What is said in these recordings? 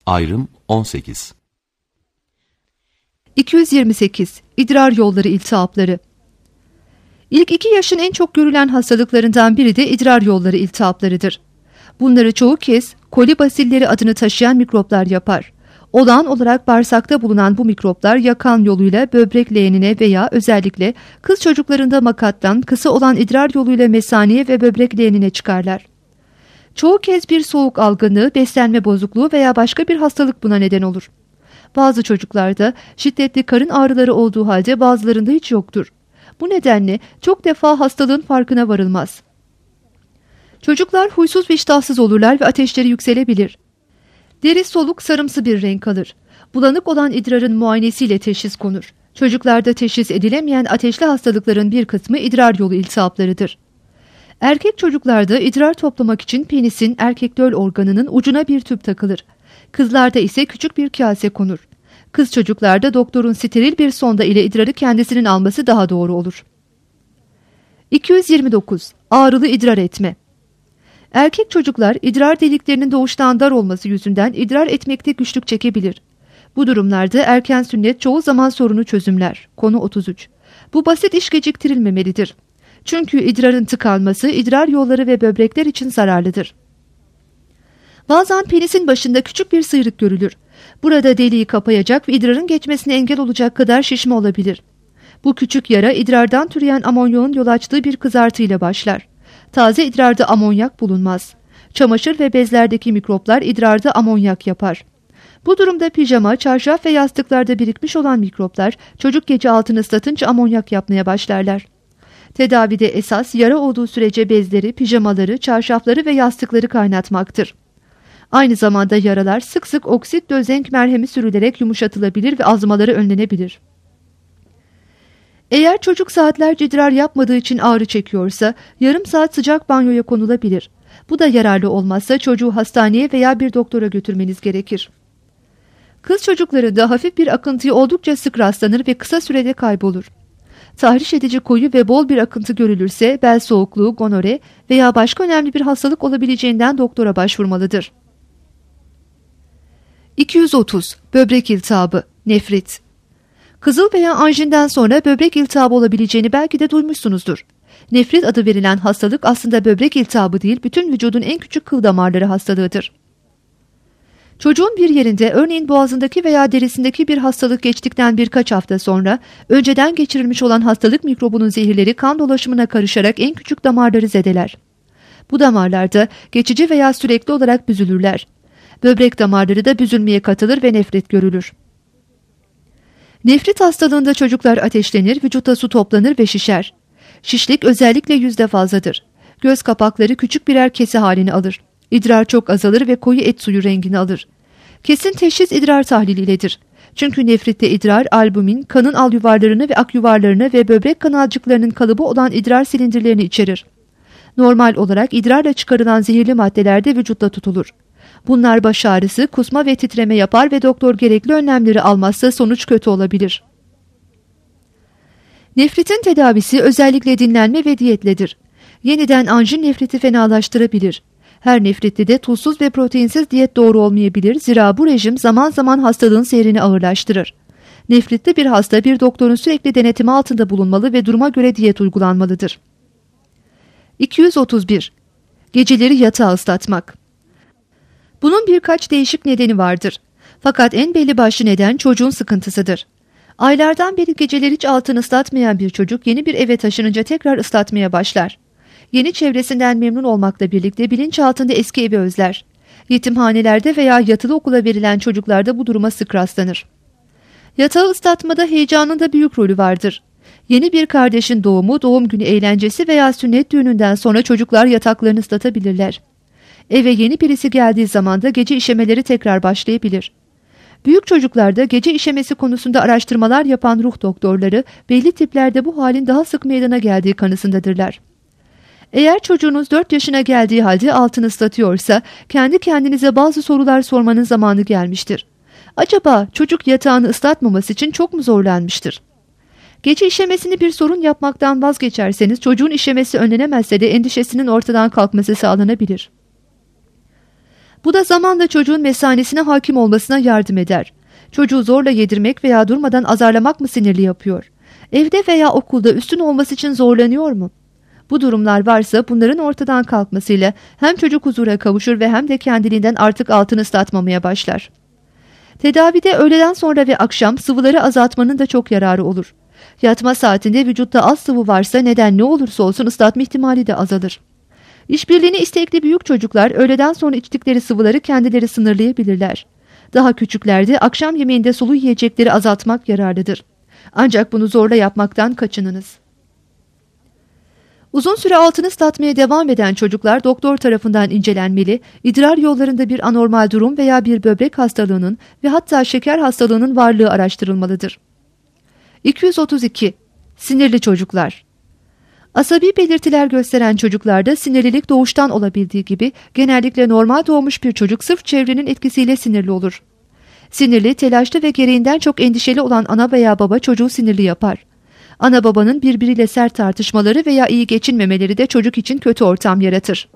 Ayrım 18. 228. İdrar yolları iltihapları. İlk 2 yaşın en çok görülen hastalıklarından biri de idrar yolları iltihaplarıdır. Bunları çoğu kez koli basilleri adını taşıyan mikroplar yapar. Olağan olarak bağırsakta bulunan bu mikroplar yakan yoluyla böbrek leğenine veya özellikle kız çocuklarında makattan kısa olan idrar yoluyla mesaniye ve böbrek leğenine çıkarlar. Çoğu kez bir soğuk algınlığı, beslenme bozukluğu veya başka bir hastalık buna neden olur. Bazı çocuklarda şiddetli karın ağrıları olduğu halde bazılarında hiç yoktur. Bu nedenle çok defa hastalığın farkına varılmaz. Çocuklar huysuz ve iştahsız olurlar ve ateşleri yükselebilir. Deri soluk sarımsı bir renk alır. Bulanık olan idrarın muayenesiyle teşhis konur. Çocuklarda teşhis edilemeyen ateşli hastalıkların bir kısmı idrar yolu iltihaplarıdır. Erkek çocuklarda idrar toplamak için penisin erkek döl organının ucuna bir tüp takılır. Kızlarda ise küçük bir kase konur. Kız çocuklarda doktorun steril bir sonda ile idrarı kendisinin alması daha doğru olur. 229. Ağrılı idrar etme. Erkek çocuklar idrar deliklerinin doğuştan dar olması yüzünden idrar etmekte güçlük çekebilir. Bu durumlarda erken sünnet çoğu zaman sorunu çözümler. Konu 33. Bu basit iş geciktirilmemelidir. Çünkü idrarın tıkanması idrar yolları ve böbrekler için zararlıdır. Bazen penisin başında küçük bir sıyrık görülür. Burada deliği kapayacak ve idrarın geçmesine engel olacak kadar şişme olabilir. Bu küçük yara idrardan türeyen amonyoğun yol açtığı bir kızartıyla başlar. Taze idrarda amonyak bulunmaz. Çamaşır ve bezlerdeki mikroplar idrarda amonyak yapar. Bu durumda pijama, çarşaf ve yastıklarda birikmiş olan mikroplar çocuk gece altını ıslatınca amonyak yapmaya başlarlar. Tedavide esas yara olduğu sürece bezleri, pijamaları, çarşafları ve yastıkları kaynatmaktır. Aynı zamanda yaralar sık sık oksit dözenk merhemi sürülerek yumuşatılabilir ve azmaları önlenebilir. Eğer çocuk saatlerce idrar yapmadığı için ağrı çekiyorsa yarım saat sıcak banyoya konulabilir. Bu da yararlı olmazsa çocuğu hastaneye veya bir doktora götürmeniz gerekir. Kız çocuklarında hafif bir akıntıya oldukça sık rastlanır ve kısa sürede kaybolur. Tahriş edici koyu ve bol bir akıntı görülürse bel soğukluğu, gonore veya başka önemli bir hastalık olabileceğinden doktora başvurmalıdır. 230. Böbrek iltihabı, nefrit. Kızıl veya anjinden sonra böbrek iltihabı olabileceğini belki de duymuşsunuzdur. Nefrit adı verilen hastalık aslında böbrek iltihabı değil, bütün vücudun en küçük kıl damarları hastalığıdır. Çocuğun bir yerinde, örneğin boğazındaki veya derisindeki bir hastalık geçtikten birkaç hafta sonra önceden geçirilmiş olan hastalık mikrobunun zehirleri kan dolaşımına karışarak en küçük damarları zedeler. Bu damarlarda geçici veya sürekli olarak büzülürler. Böbrek damarları da büzülmeye katılır ve nefret görülür. Nefrit hastalığında çocuklar ateşlenir, vücutta su toplanır ve şişer. Şişlik özellikle yüzde fazladır. Göz kapakları küçük birer kese halini alır. İdrar çok azalır ve koyu et suyu rengini alır. Kesin teşhis idrar tahliliyledir. Çünkü nefritte idrar, albumin, kanın al yuvarlarını ve ak yuvarlarını ve böbrek kanalcıklarının kalıbı olan idrar silindirlerini içerir. Normal olarak idrarla çıkarılan zehirli maddeler de vücutta tutulur. Bunlar baş ağrısı, kusma ve titreme yapar ve doktor gerekli önlemleri almazsa sonuç kötü olabilir. Nefritin tedavisi özellikle dinlenme ve diyetledir. Yeniden anjin nefriti fenalaştırabilir. Her nefritli de tuzsuz ve proteinsiz diyet doğru olmayabilir. Zira bu rejim zaman zaman hastalığın seyrini ağırlaştırır. Nefritli bir hasta bir doktorun sürekli denetimi altında bulunmalı ve duruma göre diyet uygulanmalıdır. 231. Geceleri yatağa ıslatmak. Bunun birkaç değişik nedeni vardır. Fakat en belli başlı neden çocuğun sıkıntısıdır. Aylardan beri geceleri hiç altını ıslatmayan bir çocuk yeni bir eve taşınınca tekrar ıslatmaya başlar. Yeni çevresinden memnun olmakla birlikte bilinçaltında eski evi özler. Yetimhanelerde veya yatılı okula verilen çocuklarda bu duruma sık rastlanır. Yatağı ıslatmada heyecanın da büyük rolü vardır. Yeni bir kardeşin doğumu, doğum günü eğlencesi veya sünnet düğününden sonra çocuklar yataklarını ıslatabilirler. Eve yeni birisi geldiği zaman da gece işemeleri tekrar başlayabilir. Büyük çocuklarda gece işemesi konusunda araştırmalar yapan ruh doktorları belli tiplerde bu halin daha sık meydana geldiği kanısındadırlar. Eğer çocuğunuz 4 yaşına geldiği halde altını ıslatıyorsa kendi kendinize bazı sorular sormanın zamanı gelmiştir. Acaba çocuk yatağını ıslatmaması için çok mu zorlanmıştır? Gece işemesini bir sorun yapmaktan vazgeçerseniz çocuğun işemesi önlenemezse de endişesinin ortadan kalkması sağlanabilir. Bu da zamanla çocuğun mesanesine hakim olmasına yardım eder. Çocuğu zorla yedirmek veya durmadan azarlamak mı sinirli yapıyor? Evde veya okulda üstün olması için zorlanıyor mu? Bu durumlar varsa bunların ortadan kalkmasıyla hem çocuk huzura kavuşur ve hem de kendiliğinden artık altını ıslatmamaya başlar. Tedavide öğleden sonra ve akşam sıvıları azaltmanın da çok yararı olur. Yatma saatinde vücutta az sıvı varsa neden ne olursa olsun ıslatma ihtimali de azalır. İşbirliğini istekli büyük çocuklar öğleden sonra içtikleri sıvıları kendileri sınırlayabilirler. Daha küçüklerde akşam yemeğinde sulu yiyecekleri azaltmak yararlıdır. Ancak bunu zorla yapmaktan kaçınınız. Uzun süre altını ıslatmaya devam eden çocuklar doktor tarafından incelenmeli, idrar yollarında bir anormal durum veya bir böbrek hastalığının ve hatta şeker hastalığının varlığı araştırılmalıdır. 232. Sinirli çocuklar. Asabi belirtiler gösteren çocuklarda sinirlilik doğuştan olabildiği gibi genellikle normal doğmuş bir çocuk sırf çevrenin etkisiyle sinirli olur. Sinirli, telaşlı ve gereğinden çok endişeli olan ana veya baba çocuğu sinirli yapar. Ana babanın birbiriyle sert tartışmaları veya iyi geçinmemeleri de çocuk için kötü ortam yaratır.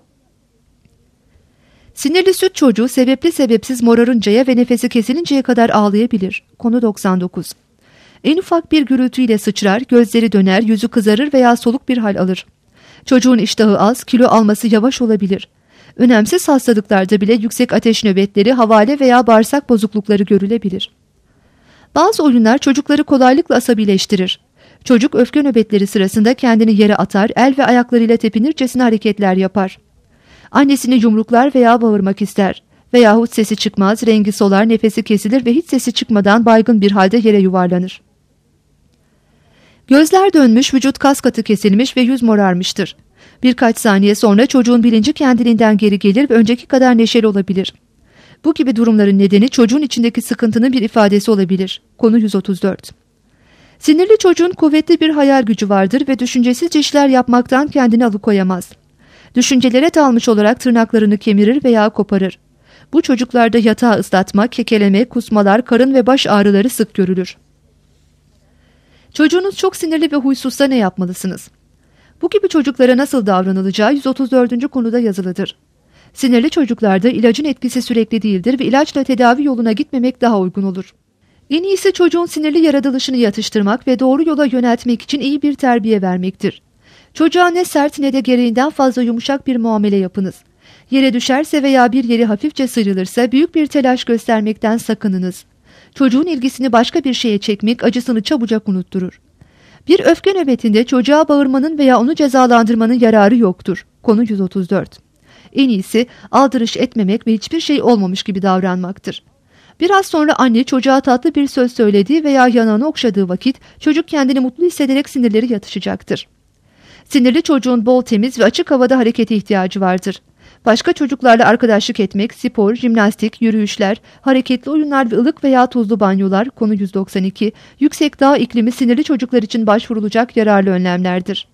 Sinirli süt çocuğu sebepli sebepsiz morarıncaya ve nefesi kesilinceye kadar ağlayabilir. Konu 99. En ufak bir gürültüyle sıçrar, gözleri döner, yüzü kızarır veya soluk bir hal alır. Çocuğun iştahı az, kilo alması yavaş olabilir. Önemsiz hastalıklarda bile yüksek ateş nöbetleri, havale veya bağırsak bozuklukları görülebilir. Bazı oyunlar çocukları kolaylıkla asabileştirir. Çocuk öfke nöbetleri sırasında kendini yere atar, el ve ayaklarıyla tepinircesine hareketler yapar. Annesini yumruklar veya bağırmak ister. Veyahut sesi çıkmaz, rengi solar, nefesi kesilir ve hiç sesi çıkmadan baygın bir halde yere yuvarlanır. Gözler dönmüş, vücut kas katı kesilmiş ve yüz morarmıştır. Birkaç saniye sonra çocuğun bilinci kendiliğinden geri gelir ve önceki kadar neşeli olabilir. Bu gibi durumların nedeni çocuğun içindeki sıkıntının bir ifadesi olabilir. Konu 134. Sinirli çocuğun kuvvetli bir hayal gücü vardır ve düşüncesizce işler yapmaktan kendini alıkoyamaz. Düşüncelere dalmış olarak tırnaklarını kemirir veya koparır. Bu çocuklarda yatağı ıslatma, kekeleme, kusmalar, karın ve baş ağrıları sık görülür. Çocuğunuz çok sinirli ve huysuzsa ne yapmalısınız? Bu gibi çocuklara nasıl davranılacağı 134. konuda yazılıdır. Sinirli çocuklarda ilacın etkisi sürekli değildir ve ilaçla tedavi yoluna gitmemek daha uygun olur. En iyisi çocuğun sinirli yaratılışını yatıştırmak ve doğru yola yöneltmek için iyi bir terbiye vermektir. Çocuğa ne sert ne de gereğinden fazla yumuşak bir muamele yapınız. Yere düşerse veya bir yeri hafifçe sıyrılırsa büyük bir telaş göstermekten sakınınız. Çocuğun ilgisini başka bir şeye çekmek acısını çabucak unutturur. Bir öfke nöbetinde çocuğa bağırmanın veya onu cezalandırmanın yararı yoktur. Konu 134. En iyisi aldırış etmemek ve hiçbir şey olmamış gibi davranmaktır. Biraz sonra anne çocuğa tatlı bir söz söylediği veya yanağını okşadığı vakit çocuk kendini mutlu hissederek sinirleri yatışacaktır. Sinirli çocuğun bol temiz ve açık havada harekete ihtiyacı vardır. Başka çocuklarla arkadaşlık etmek, spor, jimnastik, yürüyüşler, hareketli oyunlar ve ılık veya tuzlu banyolar, konu 192, yüksek dağ iklimi sinirli çocuklar için başvurulacak yararlı önlemlerdir.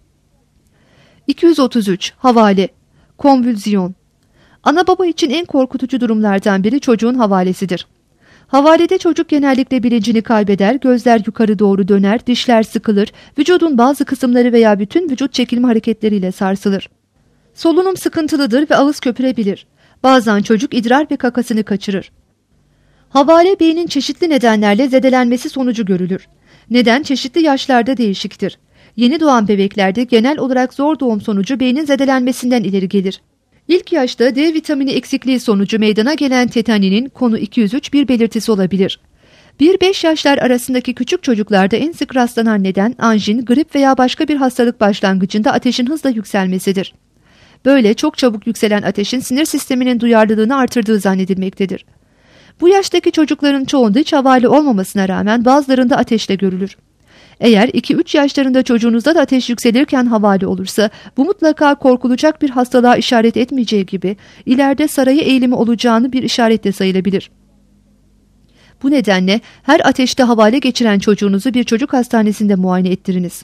233. Havale, konvülsiyon. Ana baba için en korkutucu durumlardan biri çocuğun havalesidir. Havalede çocuk genellikle bilincini kaybeder, gözler yukarı doğru döner, dişler sıkılır, vücudun bazı kısımları veya bütün vücut çekilme hareketleriyle sarsılır. Solunum sıkıntılıdır ve ağız köpürebilir. Bazen çocuk idrar ve kakasını kaçırır. Havale beynin çeşitli nedenlerle zedelenmesi sonucu görülür. Neden çeşitli yaşlarda değişiktir. Yeni doğan bebeklerde genel olarak zor doğum sonucu beynin zedelenmesinden ileri gelir. İlk yaşta D vitamini eksikliği sonucu meydana gelen tetaninin konu 203 bir belirtisi olabilir. 1-5 yaşlar arasındaki küçük çocuklarda en sık rastlanan neden anjin, grip veya başka bir hastalık başlangıcında ateşin hızla yükselmesidir. Böyle çok çabuk yükselen ateşin sinir sisteminin duyarlılığını artırdığı zannedilmektedir. Bu yaştaki çocukların çoğunda hiç havale olmamasına rağmen bazılarında ateşle görülür. Eğer 2-3 yaşlarında çocuğunuzda da ateş yükselirken havale olursa bu mutlaka korkulacak bir hastalığa işaret etmeyeceği gibi ileride sarayı eğilimi olacağını bir işaretle sayılabilir. Bu nedenle her ateşte havale geçiren çocuğunuzu bir çocuk hastanesinde muayene ettiriniz.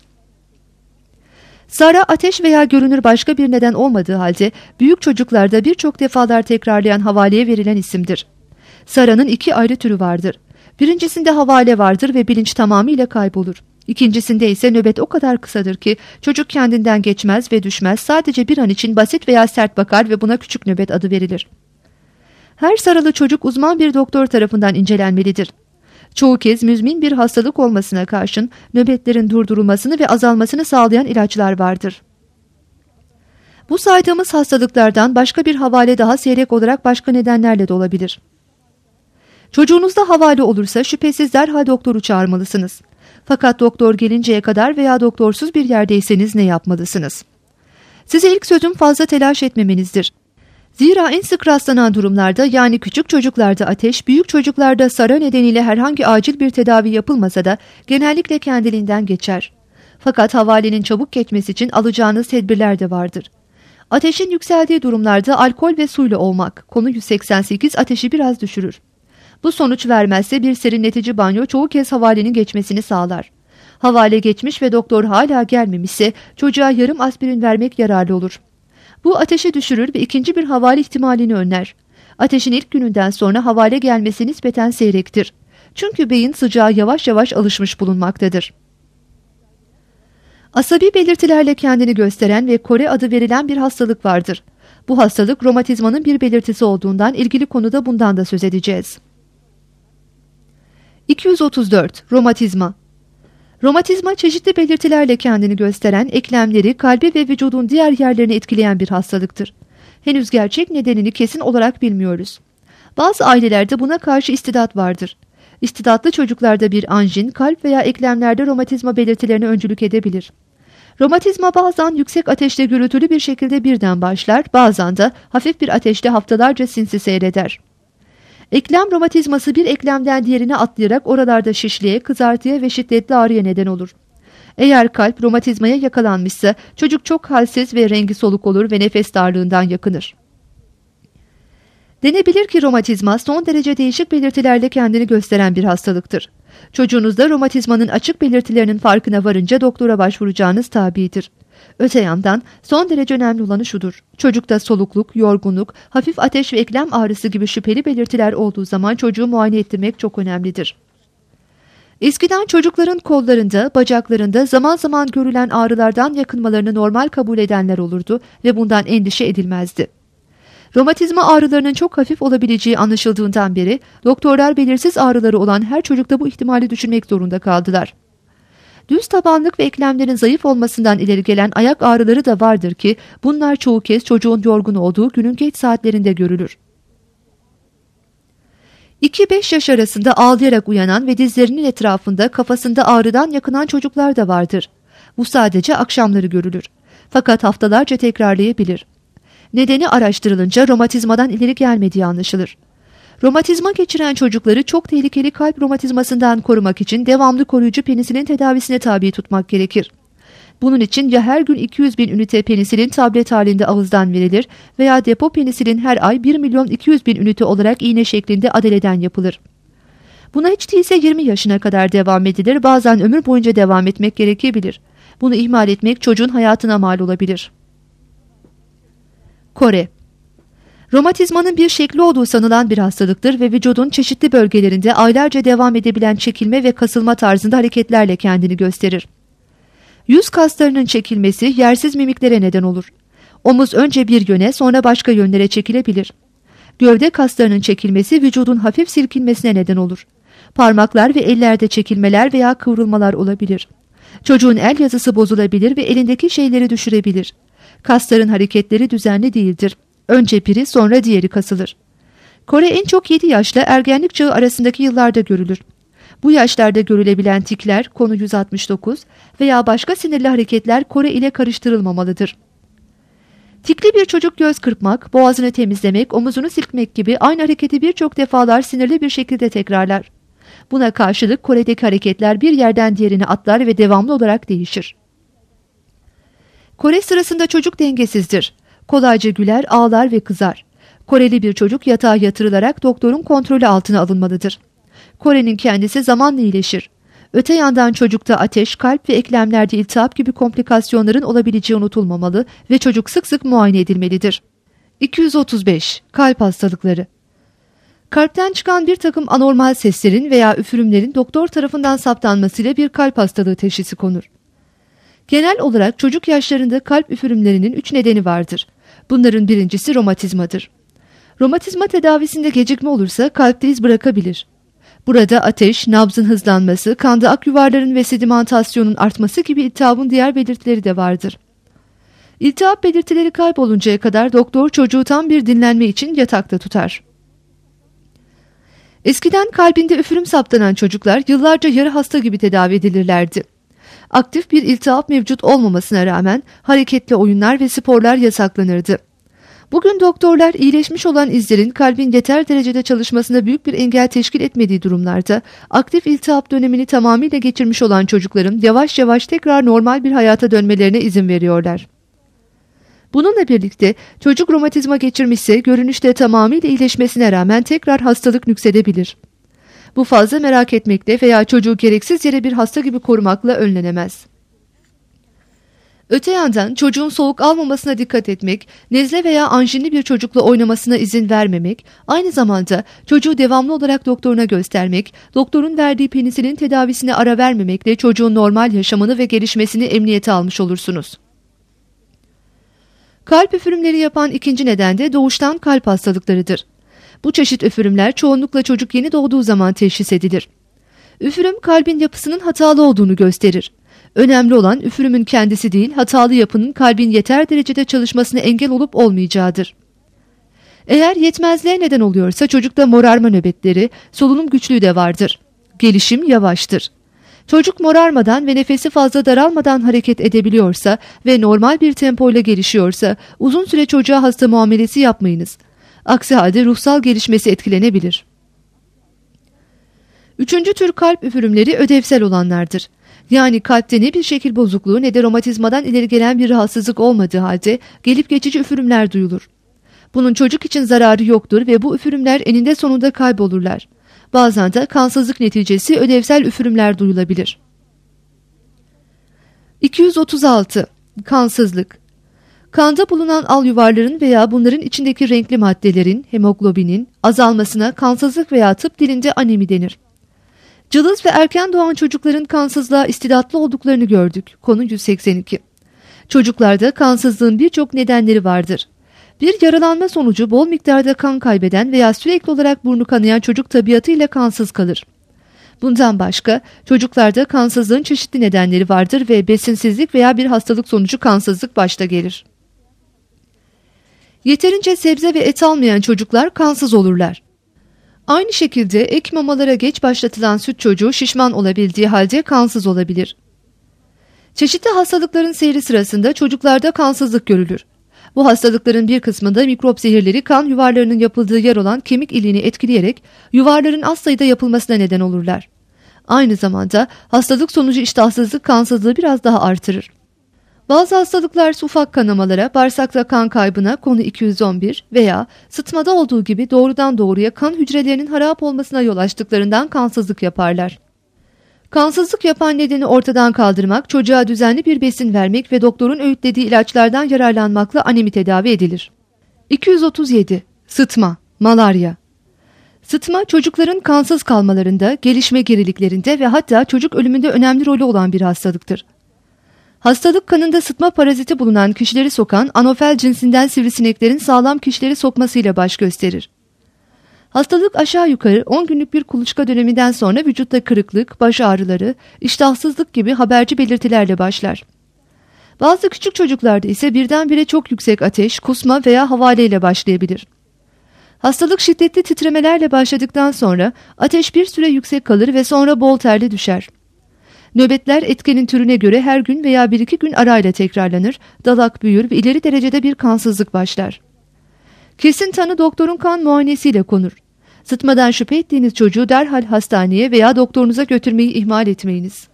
Sara ateş veya görünür başka bir neden olmadığı halde büyük çocuklarda birçok defalar tekrarlayan havaleye verilen isimdir. Sara'nın 2 ayrı türü vardır. Birincisinde havale vardır ve bilinç tamamıyla kaybolur. İkincisinde ise nöbet o kadar kısadır ki çocuk kendinden geçmez ve düşmez, sadece bir an için basit veya sert bakar ve buna küçük nöbet adı verilir. Her sarılı çocuk uzman bir doktor tarafından incelenmelidir. Çoğu kez müzmin bir hastalık olmasına karşın nöbetlerin durdurulmasını ve azalmasını sağlayan ilaçlar vardır. Bu saydığımız hastalıklardan başka bir havale daha seyrek olarak başka nedenlerle de olabilir. Çocuğunuzda havale olursa şüphesiz derhal doktoru çağırmalısınız. Fakat doktor gelinceye kadar veya doktorsuz bir yerdeyseniz ne yapmalısınız? Size ilk sözüm fazla telaş etmemenizdir. Zira en sık rastlanan durumlarda, yani küçük çocuklarda ateş, büyük çocuklarda sara nedeniyle herhangi acil bir tedavi yapılmasa da genellikle kendiliğinden geçer. Fakat havalenin çabuk geçmesi için alacağınız tedbirler de vardır. Ateşin yükseldiği durumlarda alkol ve suyla olmak, konu 188, ateşi biraz düşürür. Bu sonuç vermezse bir serinletici banyo çoğu kez havalenin geçmesini sağlar. Havale geçmiş ve doktor hala gelmemişse çocuğa yarım aspirin vermek yararlı olur. Bu ateşi düşürür ve ikinci bir havale ihtimalini önler. Ateşin ilk gününden sonra havale gelmesi nispeten seyrektir. Çünkü beyin sıcağa yavaş yavaş alışmış bulunmaktadır. Asabi belirtilerle kendini gösteren ve Kore adı verilen bir hastalık vardır. Bu hastalık romatizmanın bir belirtisi olduğundan ilgili konuda bundan da söz edeceğiz. 234. Romatizma. Romatizma çeşitli belirtilerle kendini gösteren, eklemleri, kalbi ve vücudun diğer yerlerini etkileyen bir hastalıktır. Henüz gerçek nedenini kesin olarak bilmiyoruz. Bazı ailelerde buna karşı istidat vardır. İstidatlı çocuklarda bir anjin, kalp veya eklemlerde romatizma belirtilerine öncülük edebilir. Romatizma bazen yüksek ateşle gürültülü bir şekilde birden başlar, bazen de hafif bir ateşle haftalarca sinsi seyreder. Eklem romatizması bir eklemden diğerine atlayarak oralarda şişliğe, kızartıya ve şiddetli ağrıya neden olur. Eğer kalp romatizmaya yakalanmışsa çocuk çok halsiz ve rengi soluk olur ve nefes darlığından yakınır. Denebilir ki romatizma son derece değişik belirtilerle kendini gösteren bir hastalıktır. Çocuğunuzda romatizmanın açık belirtilerinin farkına varınca doktora başvuracağınız tabidir. Öte yandan son derece önemli olanı şudur: çocukta solukluk, yorgunluk, hafif ateş ve eklem ağrısı gibi şüpheli belirtiler olduğu zaman çocuğu muayene ettirmek çok önemlidir. Eskiden çocukların kollarında, bacaklarında zaman zaman görülen ağrılardan yakınmalarını normal kabul edenler olurdu ve bundan endişe edilmezdi. Romatizma ağrılarının çok hafif olabileceği anlaşıldığından beri doktorlar belirsiz ağrıları olan her çocukta bu ihtimali düşünmek zorunda kaldılar. Düz tabanlık ve eklemlerin zayıf olmasından ileri gelen ayak ağrıları da vardır ki bunlar çoğu kez çocuğun yorgun olduğu günün geç saatlerinde görülür. 2-5 yaş arasında ağlayarak uyanan ve dizlerinin etrafında kafasında ağrıdan yakınan çocuklar da vardır. Bu sadece akşamları görülür. Fakat haftalarca tekrarlayabilir. Nedeni araştırılınca romatizmadan ileri gelmediği anlaşılır. Romatizma geçiren çocukları çok tehlikeli kalp romatizmasından korumak için devamlı koruyucu penisilin tedavisine tabi tutmak gerekir. Bunun için ya her gün 200.000 ünite penisilin tablet halinde ağızdan verilir veya depo penisilin her ay 1.200.000 ünite olarak iğne şeklinde adeleden yapılır. Buna hiç değilse 20 yaşına kadar devam edilir, bazen ömür boyunca devam etmek gerekebilir. Bunu ihmal etmek çocuğun hayatına mal olabilir. Kore. Romatizmanın bir şekli olduğu sanılan bir hastalıktır ve vücudun çeşitli bölgelerinde aylarca devam edebilen çekilme ve kasılma tarzında hareketlerle kendini gösterir. Yüz kaslarının çekilmesi yersiz mimiklere neden olur. Omuz önce bir yöne sonra başka yönlere çekilebilir. Gövde kaslarının çekilmesi vücudun hafif silkinmesine neden olur. Parmaklar ve ellerde çekilmeler veya kıvrılmalar olabilir. Çocuğun el yazısı bozulabilir ve elindeki şeyleri düşürebilir. Kasların hareketleri düzenli değildir. Önce biri sonra diğeri kasılır. Kore en çok 7 yaşla ergenlik çağı arasındaki yıllarda görülür. Bu yaşlarda görülebilen tikler, konu 169 veya başka sinirli hareketler Kore ile karıştırılmamalıdır. Tikli bir çocuk göz kırpmak, boğazını temizlemek, omuzunu silkmek gibi aynı hareketi birçok defalar sinirli bir şekilde tekrarlar. Buna karşılık Kore'deki hareketler bir yerden diğerine atlar ve devamlı olarak değişir. Kore sırasında çocuk dengesizdir. Kolayca güler, ağlar ve kızar. Koreli bir çocuk yatağa yatırılarak doktorun kontrolü altına alınmalıdır. Kore'nin kendisi zamanla iyileşir. Öte yandan çocukta ateş, kalp ve eklemlerde iltihap gibi komplikasyonların olabileceği unutulmamalı ve çocuk sık sık muayene edilmelidir. 235. Kalp hastalıkları. Kalpten çıkan bir takım anormal seslerin veya üfürümlerin doktor tarafından saptanmasıyla bir kalp hastalığı teşhisi konur. Genel olarak çocuk yaşlarında kalp üfürümlerinin 3 nedeni vardır. Bunların birincisi romatizmadır. Romatizma tedavisinde gecikme olursa kalpte iz bırakabilir. Burada ateş, nabzın hızlanması, kanda akyuvarların ve sedimentasyonun artması gibi iltihabın diğer belirtileri de vardır. İltihap belirtileri kayboluncaya kadar doktor çocuğu tam bir dinlenme için yatakta tutar. Eskiden kalbinde üfürüm saptanan çocuklar yıllarca yarı hasta gibi tedavi edilirlerdi. Aktif bir iltihap mevcut olmamasına rağmen hareketli oyunlar ve sporlar yasaklanırdı. Bugün doktorlar iyileşmiş olan izlerin kalbin yeter derecede çalışmasına büyük bir engel teşkil etmediği durumlarda aktif iltihap dönemini tamamıyla geçirmiş olan çocukların yavaş yavaş tekrar normal bir hayata dönmelerine izin veriyorlar. Bununla birlikte çocuk romatizma geçirmişse görünüşte tamamıyla iyileşmesine rağmen tekrar hastalık nüksedebilir. Bu fazla merak etmekle veya çocuğu gereksiz yere bir hasta gibi korumakla önlenemez. Öte yandan çocuğun soğuk almamasına dikkat etmek, nezle veya anjinli bir çocukla oynamasına izin vermemek, aynı zamanda çocuğu devamlı olarak doktoruna göstermek, doktorun verdiği penisilin tedavisine ara vermemekle çocuğun normal yaşamını ve gelişmesini emniyete almış olursunuz. Kalp üfürümleri yapan ikinci neden de doğuştan kalp hastalıklarıdır. Bu çeşit üfürümler çoğunlukla çocuk yeni doğduğu zaman teşhis edilir. Üfürüm kalbin yapısının hatalı olduğunu gösterir. Önemli olan üfürümün kendisi değil, hatalı yapının kalbin yeter derecede çalışmasına engel olup olmayacağıdır. Eğer yetmezliğe neden oluyorsa çocukta morarma nöbetleri, solunum güçlüğü de vardır. Gelişim yavaştır. Çocuk morarmadan ve nefesi fazla daralmadan hareket edebiliyorsa ve normal bir tempoyla gelişiyorsa uzun süre çocuğa hasta muamelesi yapmayınız. Aksi halde ruhsal gelişmesi etkilenebilir. Üçüncü tür kalp üfürümleri ödevsel olanlardır. Yani kalpte ne bir şekil bozukluğu ne de romatizmadan ileri gelen bir rahatsızlık olmadığı halde gelip geçici üfürümler duyulur. Bunun çocuk için zararı yoktur ve bu üfürümler eninde sonunda kaybolurlar. Bazen de kansızlık neticesi ödevsel üfürümler duyulabilir. 236. Kansızlık. Kanda bulunan al yuvarların veya bunların içindeki renkli maddelerin, hemoglobinin azalmasına kansızlık veya tıp dilinde anemi denir. Cılız ve erken doğan çocukların kansızlığa istidatlı olduklarını gördük. Konu 182. Çocuklarda kansızlığın birçok nedenleri vardır. Bir yaralanma sonucu bol miktarda kan kaybeden veya sürekli olarak burnu kanayan çocuk tabiatıyla kansız kalır. Bundan başka çocuklarda kansızlığın çeşitli nedenleri vardır ve besinsizlik veya bir hastalık sonucu kansızlık başta gelir. Yeterince sebze ve et almayan çocuklar kansız olurlar. Aynı şekilde ek mamalara geç başlatılan süt çocuğu şişman olabildiği halde kansız olabilir. Çeşitli hastalıkların seyri sırasında çocuklarda kansızlık görülür. Bu hastalıkların bir kısmında mikrop zehirleri kan yuvarlarının yapıldığı yer olan kemik iliğini etkileyerek yuvarların az sayıda yapılmasına neden olurlar. Aynı zamanda hastalık sonucu iştahsızlık kansızlığı biraz daha artırır. Bazı hastalıklar ufak kanamalara, bağırsakta kan kaybına konu 211 veya sıtmada olduğu gibi doğrudan doğruya kan hücrelerinin harap olmasına yol açtıklarından kansızlık yaparlar. Kansızlık yapan nedeni ortadan kaldırmak, çocuğa düzenli bir besin vermek ve doktorun öğütlediği ilaçlardan yararlanmakla anemi tedavi edilir. 237. Sıtma, malarya. Sıtma çocukların kansız kalmalarında, gelişme geriliklerinde ve hatta çocuk ölümünde önemli rolü olan bir hastalıktır. Hastalık kanında sıtma paraziti bulunan kişileri sokan anofel cinsinden sivrisineklerin sağlam kişileri sokmasıyla baş gösterir. Hastalık aşağı yukarı 10 günlük bir kuluçka döneminden sonra vücutta kırıklık, baş ağrıları, iştahsızlık gibi haberci belirtilerle başlar. Bazı küçük çocuklarda ise birdenbire çok yüksek ateş, kusma veya havaleyle başlayabilir. Hastalık şiddetli titremelerle başladıktan sonra ateş bir süre yüksek kalır ve sonra bol terli düşer. Nöbetler etkenin türüne göre her gün veya 1-2 gün arayla tekrarlanır, dalak büyür ve ileri derecede bir kansızlık başlar. Kesin tanı doktorun kan muayenesiyle konur. Sıtmadan şüphe ettiğiniz çocuğu derhal hastaneye veya doktorunuza götürmeyi ihmal etmeyiniz.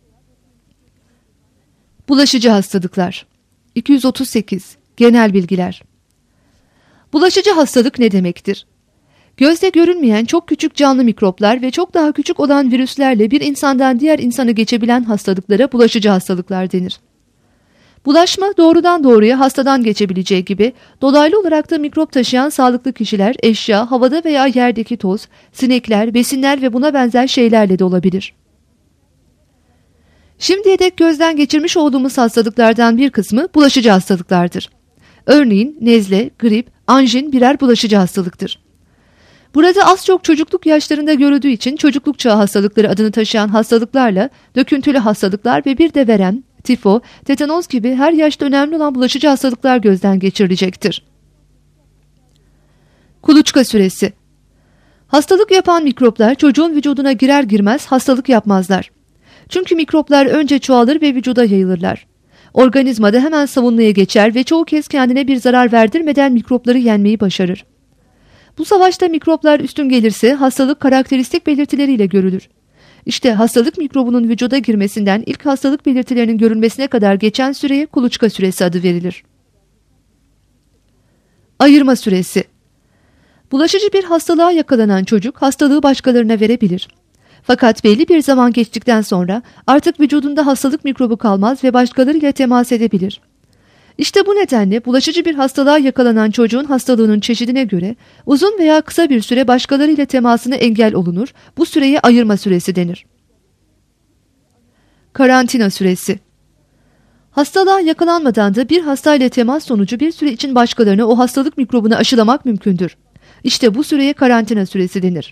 Bulaşıcı hastalıklar. 238. Genel bilgiler. Bulaşıcı hastalık ne demektir? Gözle görünmeyen çok küçük canlı mikroplar ve çok daha küçük olan virüslerle bir insandan diğer insana geçebilen hastalıklara bulaşıcı hastalıklar denir. Bulaşma doğrudan doğruya hastadan geçebileceği gibi dolaylı olarak da mikrop taşıyan sağlıklı kişiler, eşya, havada veya yerdeki toz, sinekler, besinler ve buna benzer şeylerle de olabilir. Şimdiye dek gözden geçirmiş olduğumuz hastalıklardan bir kısmı bulaşıcı hastalıklardır. Örneğin nezle, grip, anjin birer bulaşıcı hastalıktır. Burada az çok çocukluk yaşlarında görüldüğü için çocukluk çağı hastalıkları adını taşıyan hastalıklarla döküntülü hastalıklar ve bir de verem, tifo, tetanoz gibi her yaşta önemli olan bulaşıcı hastalıklar gözden geçirilecektir. Kuluçka süresi. Hastalık yapan mikroplar çocuğun vücuduna girer girmez hastalık yapmazlar. Çünkü mikroplar önce çoğalır ve vücuda yayılırlar. Organizmada hemen savunmaya geçer ve çoğu kez kendine bir zarar verdirmeden mikropları yenmeyi başarır. Bu savaşta mikroplar üstün gelirse hastalık karakteristik belirtileriyle görülür. İşte hastalık mikrobunun vücuda girmesinden ilk hastalık belirtilerinin görülmesine kadar geçen süreye kuluçka süresi adı verilir. Ayırma süresi. Bulaşıcı bir hastalığa yakalanan çocuk hastalığı başkalarına verebilir. Fakat belli bir zaman geçtikten sonra artık vücudunda hastalık mikrobu kalmaz ve başkalarıyla temas edebilir. İşte bu nedenle bulaşıcı bir hastalığa yakalanan çocuğun hastalığının çeşidine göre uzun veya kısa bir süre başkalarıyla temasına engel olunur, bu süreye ayırma süresi denir. Karantina süresi. Hastalığa yakalanmadan da bir hastayla temas sonucu bir süre için başkalarına o hastalık mikrobunu aşılamak mümkündür. İşte bu süreye karantina süresi denir.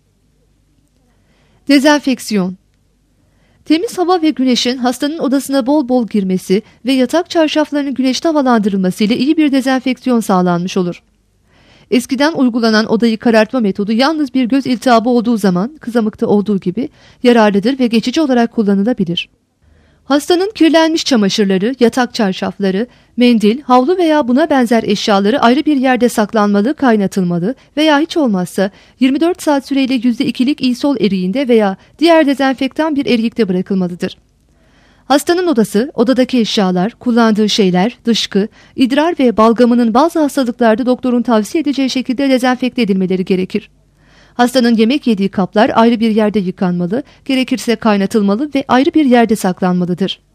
Dezenfeksiyon. Temiz hava ve güneşin hastanın odasına bol bol girmesi ve yatak çarşaflarının güneşte havalandırılması ile iyi bir dezenfeksiyon sağlanmış olur. Eskiden uygulanan odayı karartma metodu yalnız bir göz iltihabı olduğu zaman, kızamıkta olduğu gibi yararlıdır ve geçici olarak kullanılabilir. Hastanın kirlenmiş çamaşırları, yatak çarşafları, mendil, havlu veya buna benzer eşyaları ayrı bir yerde saklanmalı, kaynatılmalı veya hiç olmazsa 24 saat süreyle %2'lik İsol eriğinde veya diğer dezenfektan bir erikte bırakılmalıdır. Hastanın odası, odadaki eşyalar, kullandığı şeyler, dışkı, idrar ve balgamının bazı hastalıklarda doktorun tavsiye edeceği şekilde dezenfekte edilmeleri gerekir. Hastanın yemek yediği kaplar ayrı bir yerde yıkanmalı, gerekirse kaynatılmalı ve ayrı bir yerde saklanmalıdır.